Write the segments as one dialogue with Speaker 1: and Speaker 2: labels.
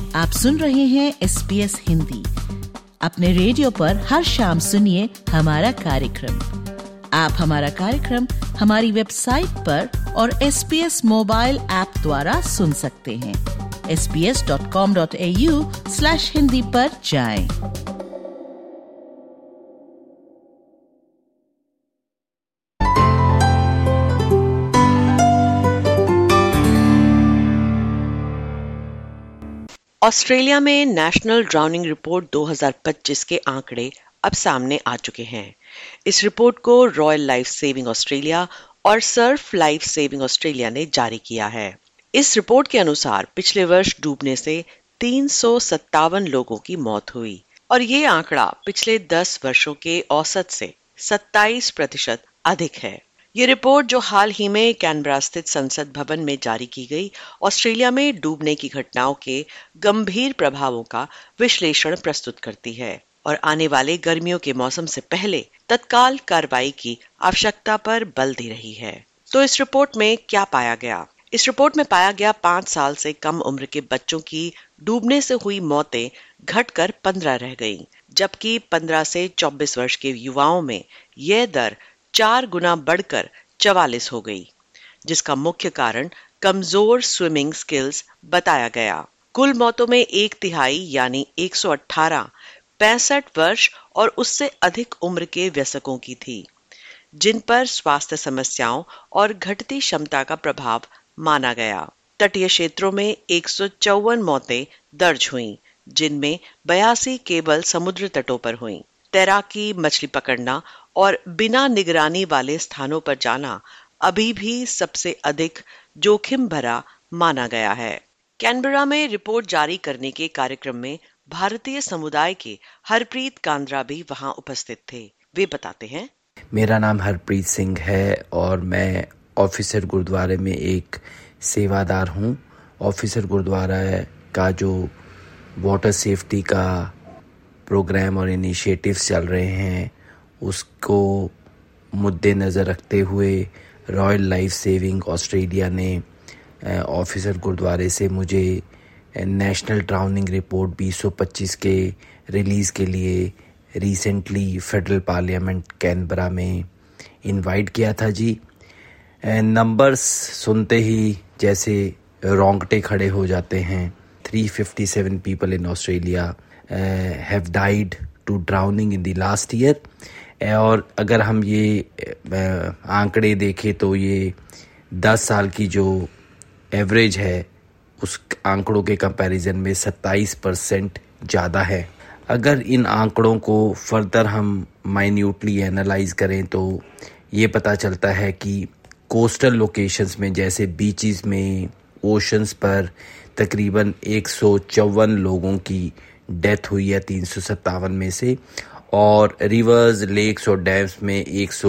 Speaker 1: आप सुन रहे हैं SBS हिंदी। अपने रेडियो पर हर शाम सुनिए हमारा कार्यक्रम। आप हमारा कार्यक्रम हमारी वेबसाइट पर और SBS मोबाइल ऐप द्वारा सुन सकते हैं। sbs.com.au/hindi पर जाएं।
Speaker 2: ऑस्ट्रेलिया में नेशनल ड्राउनिंग रिपोर्ट 2025 के आंकड़े अब सामने आ चुके हैं। इस रिपोर्ट को रॉयल लाइफ सेविंग ऑस्ट्रेलिया और सर्फ लाइफ सेविंग ऑस्ट्रेलिया ने जारी किया है। इस रिपोर्ट के अनुसार पिछले वर्ष डूबने से 357 लोगों की मौत हुई और ये आंकड़ा पिछले 10 वर्षों के औसत से 27% अधिक है। ये रिपोर्ट जो हाल ही में कैनबरा स्थित संसद भवन में जारी की गई, ऑस्ट्रेलिया में डूबने की घटनाओं के गंभीर प्रभावों का विश्लेषण प्रस्तुत करती है और आने वाले गर्मियों के मौसम से पहले तत्काल कार्रवाई की आवश्यकता पर बल दे रही है। तो इस रिपोर्ट में क्या पाया गया? इस रिपोर्ट में पाया गया 5 साल से कम उम्र के बच्चों की डूबने से हुई मौतें घटकर 15 रह गईं, जबकि 15 से 24 वर्ष के युवाओं में यह दर 4 गुना बढ़कर 44 हो गई, जिसका मुख्य कारण कमजोर स्विमिंग स्किल्स बताया गया। कुल मौतों में 1/3 यानी 118 65 वर्ष और उससे अधिक उम्र के वयस्कों की थी, जिन पर स्वास्थ्य समस्याओं और घटती क्षमता का प्रभाव माना गया। तटीय क्षेत्रों में 154 मौतें दर्ज हुईं, जिनमें 82 केवल समुद्र तटों पर हुईं। तैराकी, मछली पकड़ना और बिना निगरानी वाले स्थानों पर जाना अभी भी सबसे अधिक जोखिम भरा माना गया है। कैनबरा में रिपोर्ट जारी करने के कार्यक्रम में भारतीय समुदाय के हरप्रीत कांद्रा भी वहां उपस्थित थे। वे बताते हैं,
Speaker 3: मेरा नाम हरप्रीत सिंह है और मैं ऑफिसर गुरुद्वारे में एक सेवादार हूँ। ऑफिसर गुरुद्वारा का जो वाटर सेफ्टी का प्रोग्राम और इनिशिएटिव्स चल रहे हैं, उसको मुद्देनज़र रखते हुए रॉयल लाइफ सेविंग ऑस्ट्रेलिया ने ऑफिसर गुरुद्वारे से मुझे नेशनल ड्राउनिंग रिपोर्ट 2025 के रिलीज़ के लिए रिसेंटली फेडरल पार्लियामेंट कैनबरा में इनवाइट किया था जी। नंबर्स सुनते ही जैसे रोंगटे खड़े हो जाते हैं। 357 people in Australia have died to drowning in the last year. और अगर हम ये आंकड़े देखें तो ये 10 साल की जो एवरेज है उस आंकड़ों के कंपैरिजन में 27% ज़्यादा है। अगर इन आंकड़ों को फर्दर हम माइन्यूटली एनालाइज करें तो ये पता चलता है कि कोस्टल लोकेशंस में जैसे बीचेस में, ओशंस पर तकरीबन 154 लोगों की डेथ हुई है 357 में से, और रिवर्स, लेक्स और डैम्स में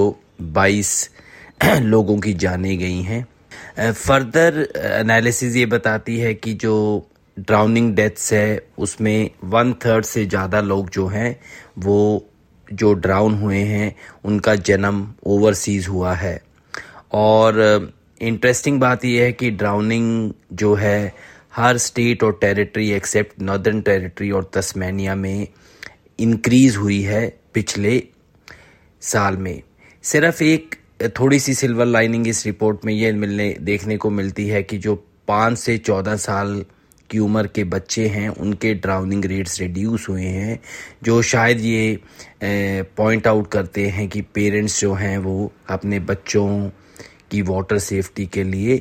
Speaker 3: 122 लोगों की जानें गई हैं। फर्दर एनालिसिस ये बताती है कि जो ड्राउनिंग डेथ्स है उसमें 1/3 से ज़्यादा लोग जो हैं वो जो ड्राउन हुए हैं उनका जन्म ओवरसीज़ हुआ है। और इंटरेस्टिंग बात यह है कि ड्राउनिंग जो है हर स्टेट और टेरिटरी एक्सेप्ट नॉर्दर्न टेरिटरी और तस्मानिया में इंक्रीज हुई है पिछले साल में। सिर्फ एक थोड़ी सी सिल्वर लाइनिंग इस रिपोर्ट में ये देखने को मिलती है कि जो 5 से 14 साल की उम्र के बच्चे हैं उनके ड्राउनिंग रेट्स रिड्यूस हुए हैं, जो शायद ये पॉइंट आउट करते हैं कि पेरेंट्स जो हैं वो अपने बच्चों की वाटर सेफ्टी के लिए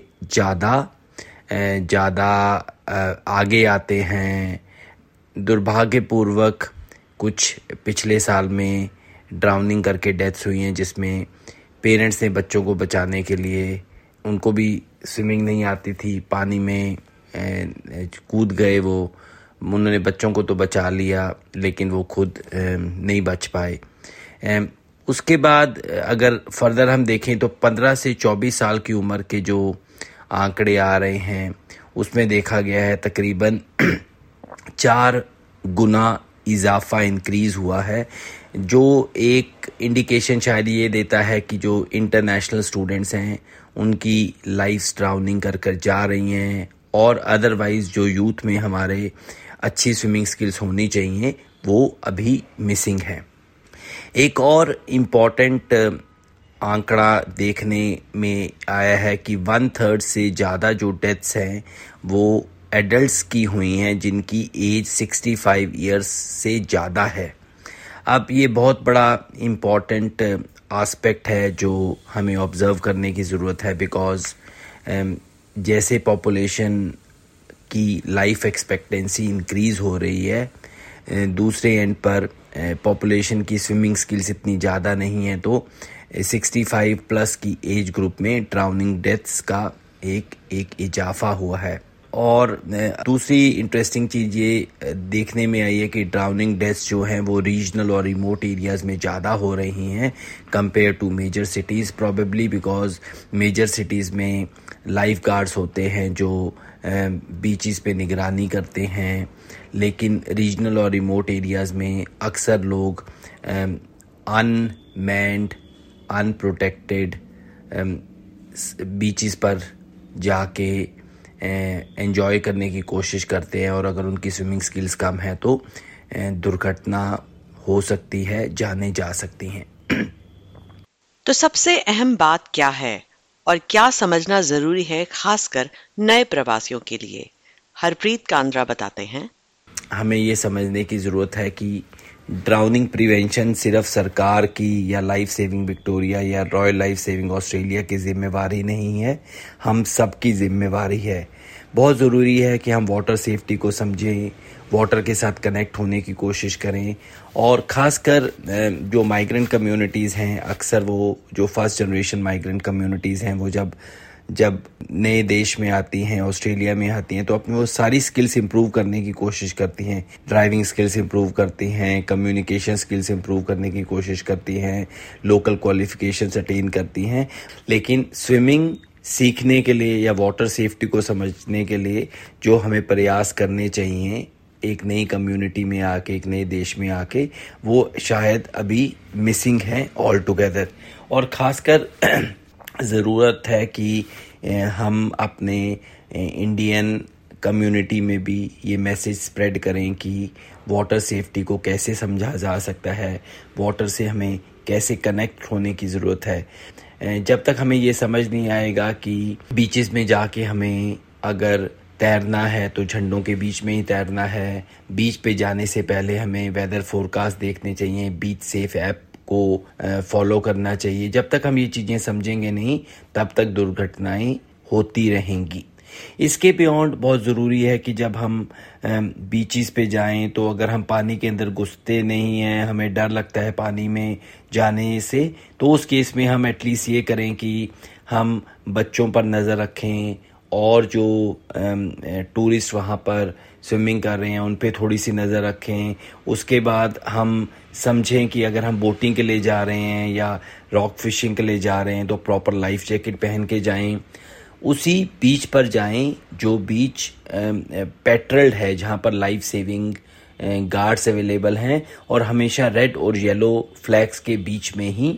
Speaker 3: ज़्यादा आगे आते हैं। दुर्भाग्यपूर्वक कुछ पिछले साल में ड्राउनिंग करके डेथ्स हुई हैं जिसमें पेरेंट्स ने बच्चों को बचाने के लिए, उनको भी स्विमिंग नहीं आती थी, पानी में कूद गए, वो उन्होंने बच्चों को तो बचा लिया लेकिन वो खुद नहीं बच पाए। उसके बाद अगर फर्दर हम देखें तो 15 से 24 साल की उम्र के जो आंकड़े आ रहे हैं उसमें देखा गया है तकरीबन 4 गुना इजाफा इंक्रीज हुआ है, जो एक इंडिकेशन शायद ये देता है कि जो इंटरनेशनल स्टूडेंट्स हैं उनकी लाइफ ड्राउनिंग कर जा रही हैं, और अदरवाइज जो यूथ में हमारे अच्छी स्विमिंग स्किल्स होनी चाहिए, वो अभी मिसिंग है। एक और इम्पॉर्टेंट आंकड़ा देखने में आया है कि 1/3 से ज़्यादा जो डेथ्स हैं वो एडल्ट्स की हुई हैं जिनकी एज 65 इयर्स से ज़्यादा है। अब ये बहुत बड़ा इम्पॉर्टेंट एस्पेक्ट है जो हमें ऑब्ज़र्व करने की ज़रूरत है, बिकॉज़ जैसे पॉपुलेशन की लाइफ एक्सपेक्टेंसी इंक्रीज़ हो रही है, दूसरे एंड पर पॉपुलेशन की स्विमिंग स्किल्स इतनी ज़्यादा नहीं है, तो 65 प्लस की एज ग्रुप में ड्राउनिंग डेथ्स का एक इजाफा हुआ है। और दूसरी इंटरेस्टिंग चीज़ ये देखने में आई है कि ड्राउनिंग डेथ्स जो हैं वो रीजनल और रिमोट एरियाज़ में ज़्यादा हो रही हैं compare to major cities, probably because major cities में लाइफ गार्ड्स होते हैं जो बीचेस पे निगरानी करते हैं, लेकिन रीजनल और रिमोट एरियाज़ में अक्सर लोग अनमैन्ड अनप्रोटेक्टेड बीचेस पर जाके एंजॉय करने की कोशिश करते हैं, और अगर उनकी स्विमिंग स्किल्स कम है तो दुर्घटना हो सकती है, जाने जा सकती हैं।
Speaker 2: तो सबसे अहम बात क्या है और क्या समझना जरूरी है, खासकर नए प्रवासियों के लिए? हरप्रीत कांद्रा बताते हैं।
Speaker 3: हमें ये समझने की ज़रूरत है कि ड्राउनिंग प्रिवेंशन सिर्फ सरकार की या लाइफ सेविंग विक्टोरिया या रॉयल लाइफ सेविंग ऑस्ट्रेलिया की जिम्मेवारी नहीं है, हम सब की जिम्मेवारी है। बहुत ज़रूरी है कि हम वाटर सेफ्टी को समझें, वाटर के साथ कनेक्ट होने की कोशिश करें, और ख़ासकर जो माइग्रेंट कम्युनिटीज़ हैं, अक्सर वो जो फर्स्ट जनरेशन माइग्रेंट कम्युनिटीज़ हैं वो जब नए देश में आती हैं, ऑस्ट्रेलिया में आती हैं, तो अपनी वो सारी स्किल्स इंप्रूव करने की कोशिश करती हैं। ड्राइविंग स्किल्स इंप्रूव करती हैं, कम्युनिकेशन स्किल्स इंप्रूव करने की कोशिश करती हैं, लोकल क्वालिफिकेशंस अटेन करती हैं, लेकिन स्विमिंग सीखने के लिए या वाटर सेफ्टी को समझने के लिए जो हमें प्रयास करने चाहिए एक नई कम्युनिटी में आके, एक नए देश में आके, वो शायद अभी मिसिंग है ऑल टुगेदर। और ख़ासकर ज़रूरत है कि हम अपने इंडियन कम्युनिटी में भी ये मैसेज स्प्रेड करें कि वाटर सेफ्टी को कैसे समझा जा सकता है, वाटर से हमें कैसे कनेक्ट होने की ज़रूरत है। जब तक हमें ये समझ नहीं आएगा कि बीचेस में जाके हमें अगर तैरना है तो झंडों के बीच में ही तैरना है, बीच पे जाने से पहले हमें वेदर फोरकास्ट देखने चाहिए, बीच सेफ ऐप को फॉलो करना चाहिए, जब तक हम ये चीज़ें समझेंगे नहीं तब तक दुर्घटनाएं होती रहेंगी। इसके बियॉन्ड बहुत ज़रूरी है कि जब हम बीचेस पे जाएं तो अगर हम पानी के अंदर घुसते नहीं हैं, हमें डर लगता है पानी में जाने से, तो उस केस में हम एटलीस्ट ये करें कि हम बच्चों पर नज़र रखें, और जो टूरिस्ट वहाँ पर स्विमिंग कर रहे हैं उन पे थोड़ी सी नज़र रखें। उसके बाद हम समझें कि अगर हम बोटिंग के लिए जा रहे हैं या रॉक फिशिंग के लिए जा रहे हैं तो प्रॉपर लाइफ जैकेट पहन के जाएं, उसी बीच पर जाएं जो बीच पेट्रोल्ड है, जहाँ पर लाइफ सेविंग गार्ड्स अवेलेबल हैं, और हमेशा रेड और येलो फ्लैग्स के बीच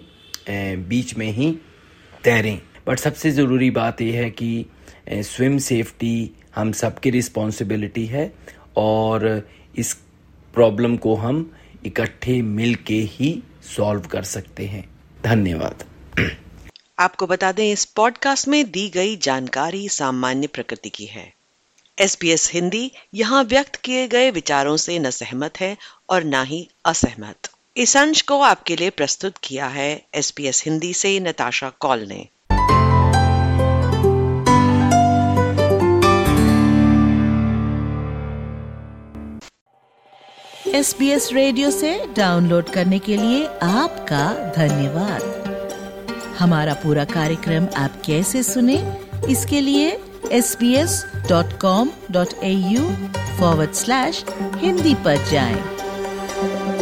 Speaker 3: में ही तैरें। बट सबसे ज़रूरी बात यह है कि स्विम सेफ्टी हम सबकी रिस्पॉन्सिबिलिटी है, और इस प्रॉब्लम को हम इकट्ठे मिल के ही सॉल्व कर सकते हैं। धन्यवाद।
Speaker 2: आपको बता दें, इस पॉडकास्ट में दी गई जानकारी सामान्य प्रकृति की है। SBS हिंदी यहाँ व्यक्त किए गए विचारों से न सहमत है और न ही असहमत। इस अंश को आपके लिए प्रस्तुत किया है SBS हिंदी से नताशा कॉल ने।
Speaker 1: SBS रेडियो से डाउनलोड करने के लिए आपका धन्यवाद। हमारा पूरा कार्यक्रम आप कैसे सुने, इसके लिए sbs.com.au/hindi पर जाएं।